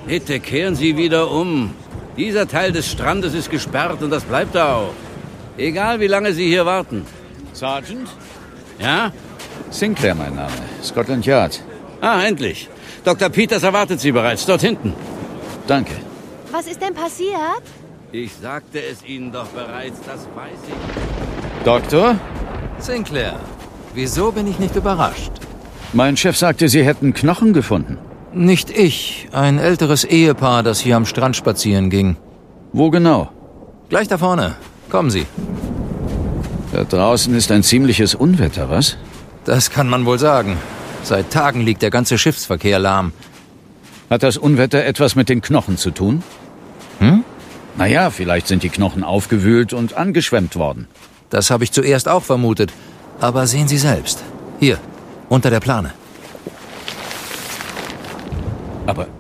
Bitte kehren Sie wieder um. Dieser Teil des Strandes ist gesperrt und das bleibt da auch. Egal, wie lange Sie hier warten. Sergeant? Ja? Sinclair, mein Name. Scotland Yard. Ah, endlich. Dr. Peters erwartet Sie bereits, dort hinten. Danke. Was ist denn passiert? Ich sagte es Ihnen doch bereits, das weiß ich. Doktor? Sinclair, wieso bin ich nicht überrascht? Mein Chef sagte, Sie hätten Knochen gefunden. Nicht ich, ein älteres Ehepaar, das hier am Strand spazieren ging. Wo genau? Gleich da vorne. Kommen Sie. Da draußen ist ein ziemliches Unwetter, was? Das kann man wohl sagen. Seit Tagen liegt der ganze Schiffsverkehr lahm. Hat das Unwetter etwas mit den Knochen zu tun? Naja, vielleicht sind die Knochen aufgewühlt und angeschwemmt worden. Das habe ich zuerst auch vermutet. Aber sehen Sie selbst. Hier, unter der Plane. Aber